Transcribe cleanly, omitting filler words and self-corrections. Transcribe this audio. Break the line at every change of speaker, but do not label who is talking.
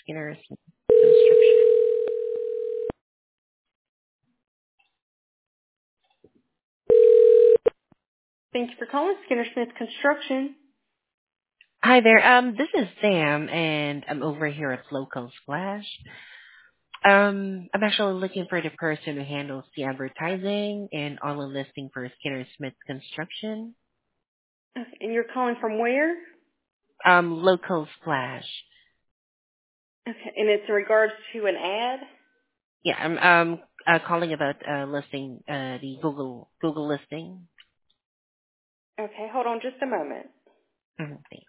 Skinner Smith Construction.
Thank you for calling Skinner Smith Construction.
Hi there. This is Sam, and I'm over here at Local Splash. I'm actually looking for the person who handles the advertising and online listing for Skinner Smith Construction.
Okay, and you're calling from where?
Local Splash.
Okay, and it's in regards to an ad?
Yeah, I'm calling about listing the Google listing.
Okay, hold on just a moment.
Mhm, thanks.